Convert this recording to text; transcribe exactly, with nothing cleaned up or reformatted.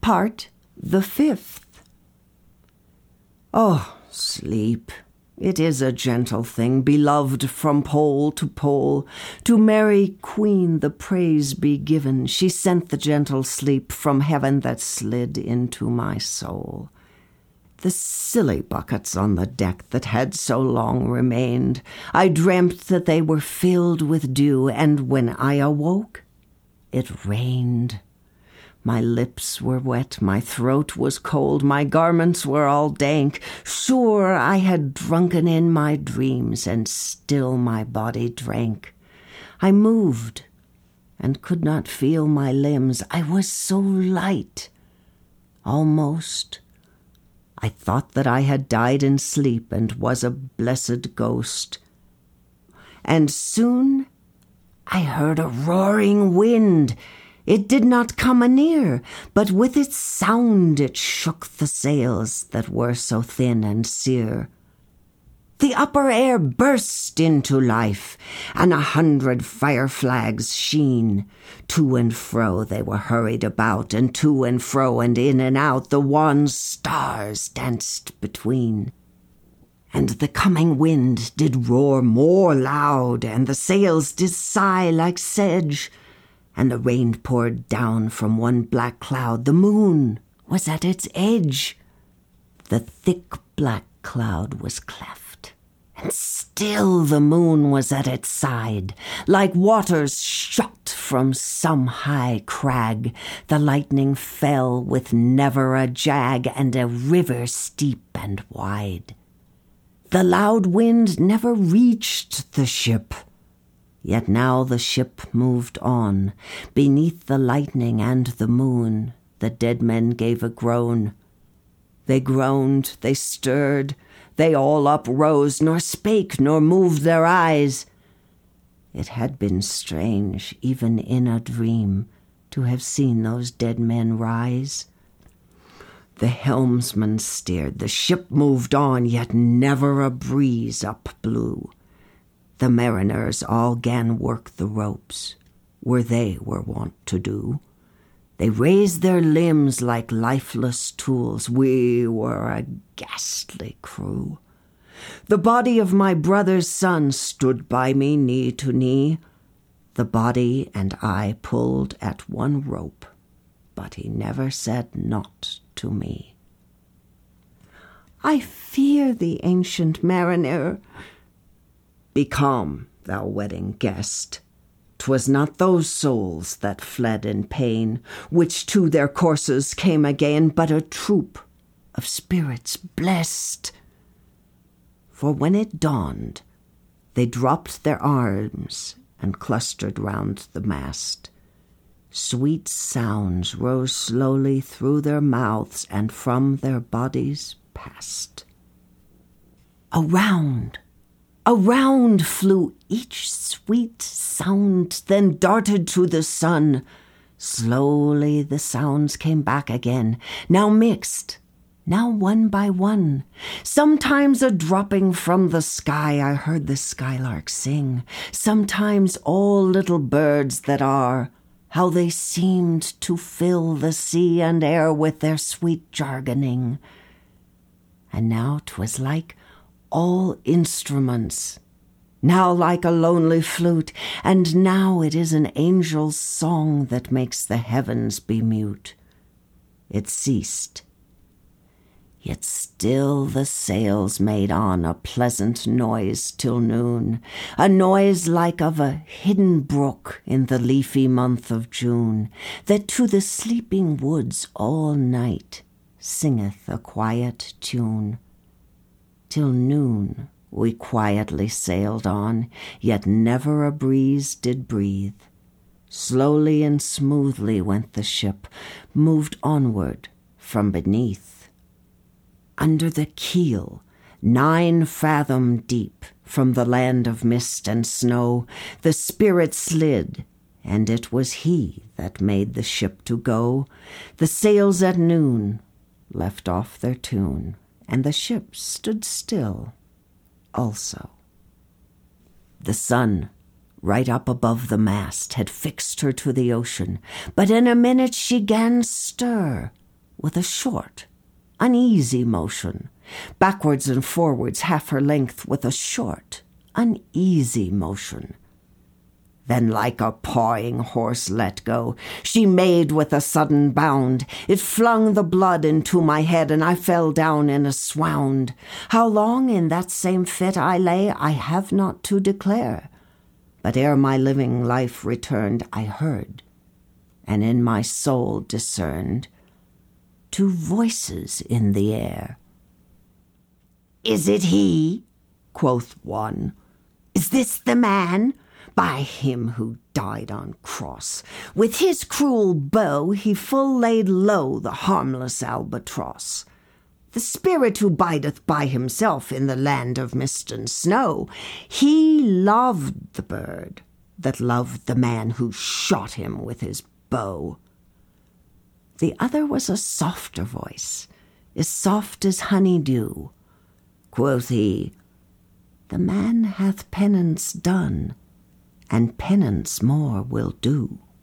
Part the fifth. Oh, sleep, it is a gentle thing, beloved from pole to pole. To Mary Queen the praise be given, she sent the gentle sleep from heaven that slid into my soul. The silly buckets on the deck that had so long remained, I dreamt that they were filled with dew, and when I awoke, it rained. My lips were wet, my throat was cold, my garments were all dank. Sure, I had drunken in my dreams, and still my body drank. I moved, and could not feel my limbs. I was so light. Almost, I thought that I had died in sleep, and was a blessed ghost. And soon I heard a roaring wind. It did not come anear, but with its sound it shook the sails that were so thin and sere. The upper air burst into life, and a hundred fire flags sheen. To and fro they were hurried about, and to and fro and in and out the wan stars danced between. And the coming wind did roar more loud, and the sails did sigh like sedge, and the rain poured down from one black cloud. The moon was at its edge. The thick black cloud was cleft, and still the moon was at its side. Like waters shot from some high crag, the lightning fell with never a jag, and a river steep and wide. The loud wind never reached the ship, yet now the ship moved on. Beneath the lightning and the moon, the dead men gave a groan. They groaned, they stirred, they all uprose, nor spake, nor moved their eyes. It had been strange, even in a dream, to have seen those dead men rise. The helmsman steered, the ship moved on, yet never a breeze up blew. The mariners all 'gan work the ropes, where they were wont to do. They raised their limbs like lifeless tools. We were a ghastly crew. The body of my brother's son stood by me knee to knee. The body and I pulled at one rope, but he never said naught to me. I fear thee, ancient mariner. Be calm, thou wedding guest. 'Twas not those souls that fled in pain, which to their courses came again, but a troop of spirits blessed. For when it dawned, they dropped their arms and clustered round the mast. Sweet sounds rose slowly through their mouths and from their bodies passed. Around, around flew each sweet sound, then darted to the sun. Slowly the sounds came back again, now mixed, now one by one. Sometimes a dropping from the sky I heard the skylark sing. Sometimes all little birds that are, how they seemed to fill the sea and air with their sweet jargoning. And now 'twas like all instruments, now like a lonely flute, and now it is an angel's song that makes the heavens be mute. It ceased, yet still the sails made on a pleasant noise till noon, a noise like of a hidden brook in the leafy month of June, that to the sleeping woods all night singeth a quiet tune. Till noon we quietly sailed on, yet never a breeze did breathe. Slowly and smoothly went the ship, moved onward from beneath. Under the keel, nine fathom deep, from the land of mist and snow, the spirit slid, and it was he that made the ship to go. The sails at noon left off their tune, and the ship stood still also. The sun, right up above the mast, had fixed her to the ocean, but in a minute she 'gan stir. with a short, uneasy motion, backwards and forwards half her length with a short, uneasy motion. Then like a pawing horse let go, she made with a sudden bound. It flung the blood into my head, and I fell down in a swound. How long in that same fit I lay, I have not to declare. But ere my living life returned, I heard, and in my soul discerned, two voices in the air. "Is it he?" quoth one. "Is this the man? By him who died on cross, with his cruel bow he full laid low the harmless albatross. The spirit who bideth by himself in the land of mist and snow, he loved the bird that loved the man who shot him with his bow." The other was a softer voice, as soft as honey dew. Quoth he, "The man hath penance done, and penance more will do."